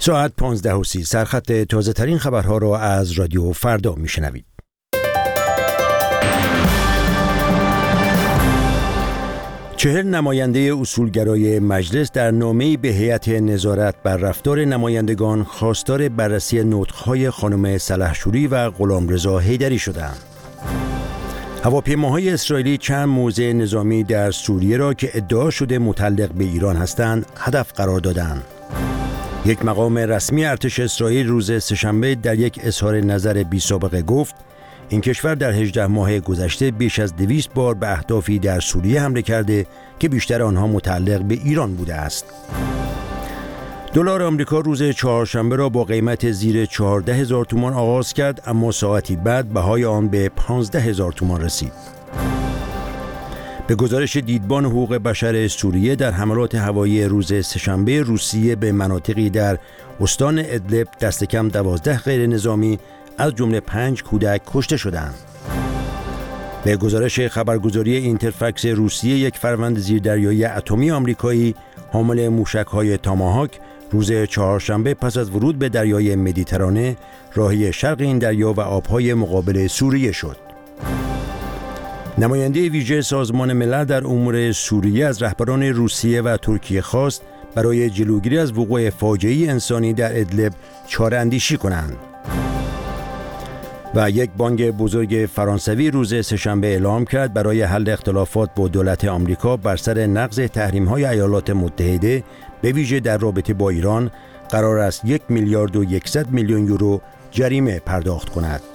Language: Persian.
ساعت 15:30 سرخط تازه ترین خبرها را از رادیو فردا میشنوید. چهل نماینده اصولگرای مجلس در نامه‌ای به هیئت نظارت بر رفتار نمایندگان خواستار بررسی نطق‌های خانم سلحشوری و غلامرضا حیدری شدند. هواپیماهای اسرائیلی چند موضع نظامی در سوریه را که ادعا شده متعلق به ایران هستند هدف قرار دادند. یک مقام رسمی ارتش اسرائیل روز سه‌شنبه در یک اظهار نظر بی‌سابقه گفت این کشور در 18 ماه گذشته بیش از 200 بار به اهدافی در سوریه حمله کرده که بیشتر آنها متعلق به ایران بوده است. دلار آمریکا روز چهارشنبه را با قیمت زیر 14,000 تومان آغاز کرد، اما ساعتی بعد بهای آن به 15,000 تومان رسید. به گزارش دیدبان حقوق بشر سوریه، در حملات هوایی روز سه‌شنبه روسیه به مناطقی در استان ادلب دست کم 12 غیر نظامی از جمله 5 کودک کشته شدند. به گزارش خبرگزاری اینترفکس روسیه، یک فروند زیردریایی اتمی آمریکایی حامل موشک‌های تاماهاک روز چهارشنبه پس از ورود به دریای مدیترانه راهی شرق این دریا و آب‌های مقابل سوریه شد. نماینده ویژه سازمان ملل در امور سوریه از رهبران روسیه و ترکیه خواست برای جلوگیری از وقوع فاجعه انسانی در ادلب چاره‌اندیشی کنند. و یک بانک بزرگ فرانسوی روز سه‌شنبه اعلام کرد برای حل اختلافات با دولت آمریکا بر سر نقض تحریم‌های ایالات متحده به ویژه در رابطه با ایران قرار است 1 میلیارد و 100 میلیون یورو جریمه پرداخت کند.